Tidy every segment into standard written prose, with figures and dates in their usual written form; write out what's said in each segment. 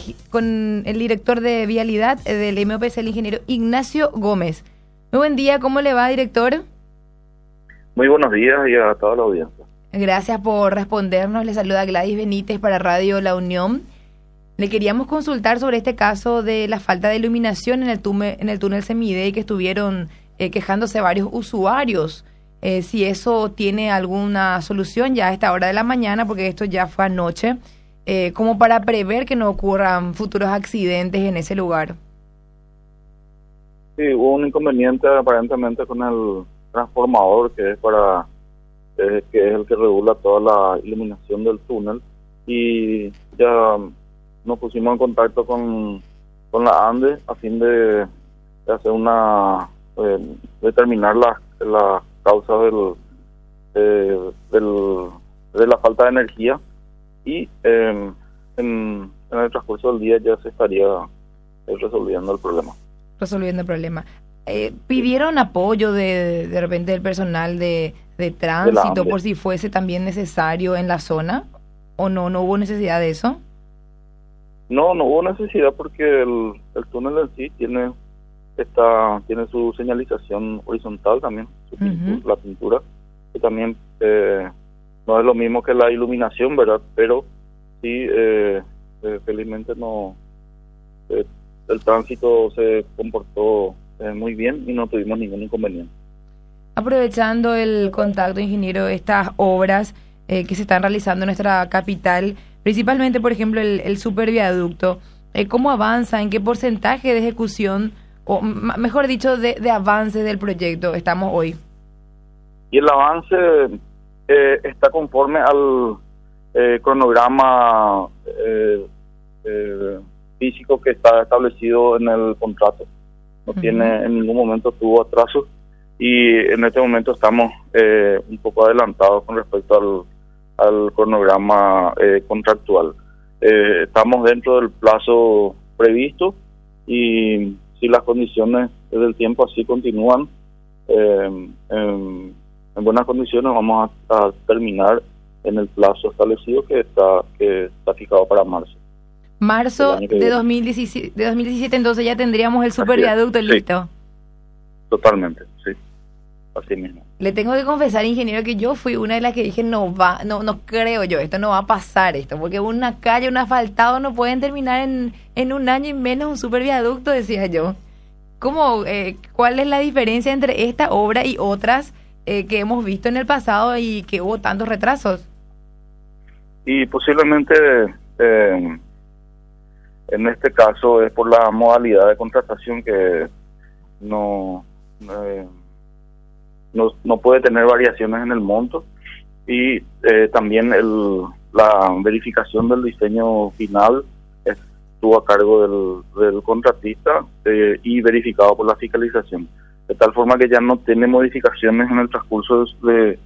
con el director de Vialidad del MOPC, el ingeniero Ignacio Gómez. Muy buen día, ¿cómo le va, director? Muy buenos días y a toda la audiencia. Gracias por respondernos. Le saluda Gladys Benítez para Radio La Unión. Le queríamos consultar sobre este caso de la falta de iluminación en el túnel Semidey que estuvieron quejándose varios usuarios. Si eso tiene alguna solución ya a esta hora de la mañana, porque esto ya fue anoche, como para prever que no ocurran futuros accidentes en ese lugar. Sí, hubo un inconveniente aparentemente con el transformador que es el que regula toda la iluminación del túnel, y ya nos pusimos en contacto con la ANDE a fin de hacer determinar la causa de la falta de energía, y en el transcurso del día ya se estaría resolviendo el problema. ¿Pidieron apoyo de repente del personal de tránsito por si fuese también necesario en la zona? ¿O no hubo necesidad de eso? No hubo necesidad porque el túnel en sí tiene su señalización horizontal también, la pintura, que también no es lo mismo que la iluminación, ¿verdad? Pero sí, felizmente el tránsito se comportó muy bien y no tuvimos ningún inconveniente. Aprovechando el contacto, ingeniero, estas obras que se están realizando en nuestra capital, principalmente, por ejemplo, el superviaducto, ¿cómo avanza? ¿En qué porcentaje de ejecución, o mejor dicho, de avance del proyecto estamos hoy? Y el avance está conforme al cronograma físico que está establecido en el contrato. No tiene, en ningún momento tuvo atrasos, y en este momento estamos un poco adelantados con respecto al cronograma contractual. Estamos dentro del plazo previsto, y si las condiciones del tiempo así continúan en buenas condiciones, vamos a terminar en el plazo establecido que está fijado para marzo. Marzo de 2017, entonces ya tendríamos el superviaducto listo. Sí. Totalmente, sí. Así mismo. Le tengo que confesar, ingeniero, que yo fui una de las que dije no creo yo, esto no va a pasar porque una calle, un asfaltado no pueden terminar en un año y menos un superviaducto, decía yo. ¿Cuál es la diferencia entre esta obra y otras que hemos visto en el pasado y que hubo tantos retrasos? Y posiblemente en este caso es por la modalidad de contratación que no puede tener variaciones en el monto, y también la verificación del diseño final estuvo a cargo del contratista y verificado por la fiscalización, de tal forma que ya no tiene modificaciones en el transcurso de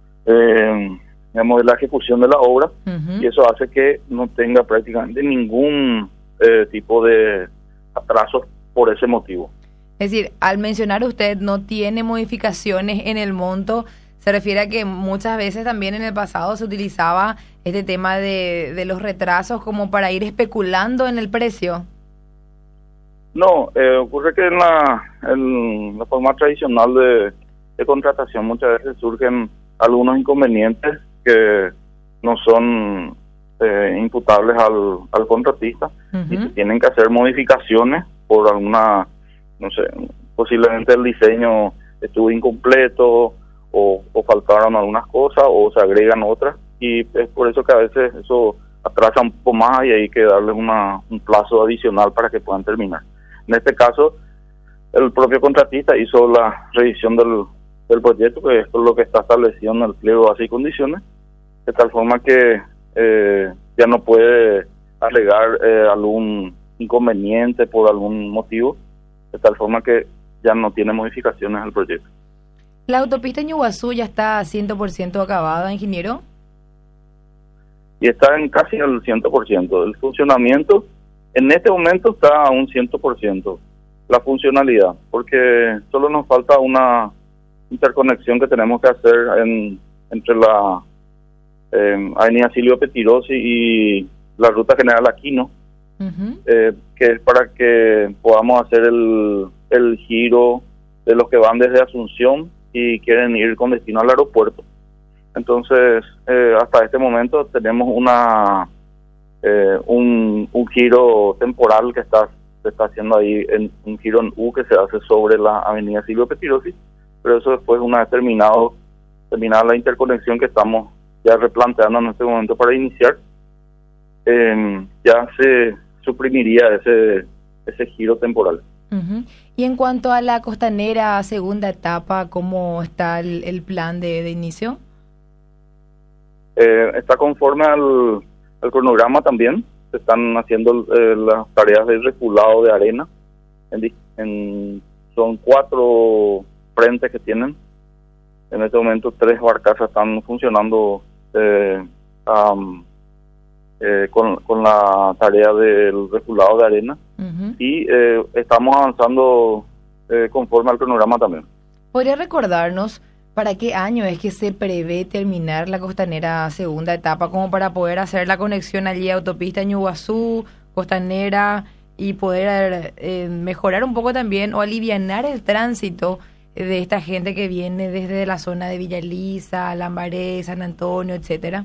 la ejecución de la obra, y eso hace que no tenga prácticamente ningún tipo de atrasos por ese motivo. Es decir, al mencionar usted no tiene modificaciones en el monto, se refiere a que muchas veces también en el pasado se utilizaba este tema de los retrasos como para ir especulando en el precio. No, ocurre que en la forma tradicional de contratación muchas veces surgen algunos inconvenientes que no son imputables al contratista, y se tienen que hacer modificaciones por alguna, no sé, posiblemente el diseño estuvo incompleto o faltaron algunas cosas o se agregan otras, y es por eso que a veces eso atrasa un poco más y hay que darles un plazo adicional para que puedan terminar. En este caso, el propio contratista hizo la revisión del proyecto, que es lo que está establecido en el pliego de bases y condiciones, de tal forma que ya no puede alegar algún inconveniente por algún motivo, de tal forma que ya no tiene modificaciones al proyecto. ¿La autopista Ñuguazú ya está 100% acabada, ingeniero? Y está en casi el 100%. El funcionamiento en este momento está a un 100%, la funcionalidad, porque solo nos falta una interconexión que tenemos que hacer entre la Avenida Silvio Pettirossi y la Ruta General Aquino, que es para que podamos hacer el giro de los que van desde Asunción y quieren ir con destino al aeropuerto. Entonces, hasta este momento tenemos un giro temporal que se está haciendo ahí, en un giro en U que se hace sobre la avenida Silvio Pettirossi, pero eso después, una vez terminada la interconexión que estamos ya replanteando en este momento para iniciar, ya se suprimiría ese giro temporal. Y en cuanto a la costanera segunda etapa, ¿cómo está el plan de inicio? Está conforme al cronograma también. Se están haciendo las tareas de reculado de arena. Son 4 frentes que tienen. En este momento 3 barcazas están funcionando con la tarea del reculado de arena. Y estamos avanzando conforme al cronograma también. ¿Podría recordarnos para qué año es que se prevé terminar la costanera segunda etapa, como para poder hacer la conexión allí a autopista Ñuguazú, costanera, y poder mejorar un poco también o alivianar el tránsito de esta gente que viene desde la zona de Villa Elisa, Lambaré, San Antonio, etcétera?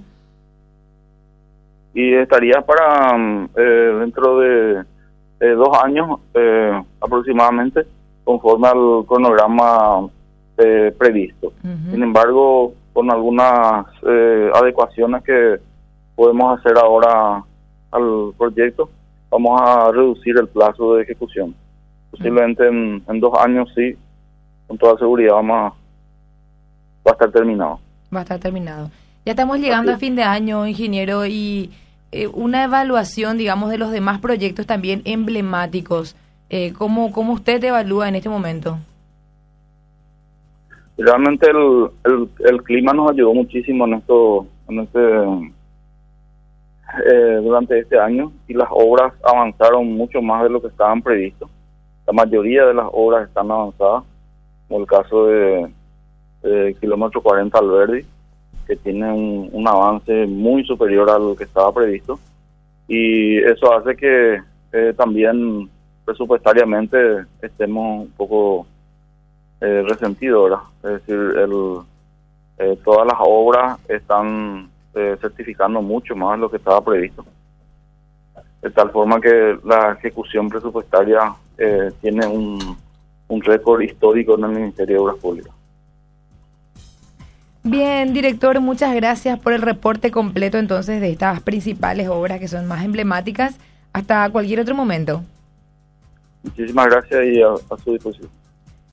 Y estaría para dentro de 2 años aproximadamente, conforme al cronograma previsto. Sin embargo, con algunas adecuaciones que podemos hacer ahora al proyecto, vamos a reducir el plazo de ejecución. Posiblemente en 2 años sí, con toda seguridad va a estar terminado. Va a estar terminado. Ya estamos llegando a fin de año, ingeniero, y una evaluación, digamos, de los demás proyectos también emblemáticos. ¿Cómo usted evalúa en este momento? Realmente el clima nos ayudó muchísimo durante este año, y las obras avanzaron mucho más de lo que estaban previstos. La mayoría de las obras están avanzadas, como el caso de kilómetro 40 Alberdi, que tiene un avance muy superior a lo que estaba previsto, y eso hace que también presupuestariamente estemos un poco resentidos, ¿verdad? Es decir, todas las obras están certificando mucho más de lo que estaba previsto, de tal forma que la ejecución presupuestaria tiene un récord histórico en el Ministerio de Obras Públicas. Bien, director, muchas gracias por el reporte completo entonces de estas principales obras que son más emblemáticas. Hasta cualquier otro momento. Muchísimas gracias y a su disposición.